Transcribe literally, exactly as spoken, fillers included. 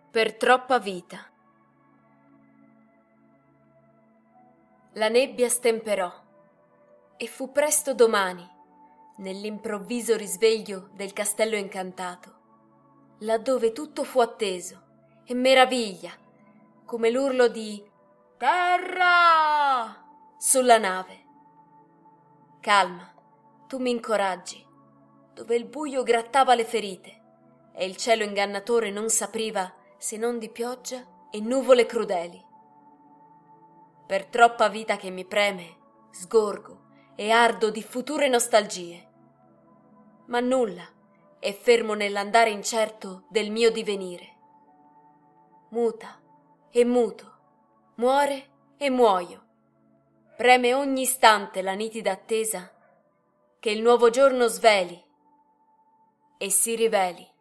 Per troppa vita. La nebbia stemperò e fu presto domani, nell'improvviso risveglio del castello incantato, laddove tutto fu atteso e meraviglia, come l'urlo di «Terra!» sulla nave. Calma, tu mi incoraggi, dove il buio grattava le ferite e il cielo ingannatore non s'apriva se non di pioggia e nuvole crudeli. Per troppa vita che mi preme, sgorgo e ardo di future nostalgie. Ma nulla è fermo nell'andare incerto del mio divenire. Muta e muto, muore e muoio. Preme ogni istante la nitida attesa che il nuovo giorno sveli e si riveli.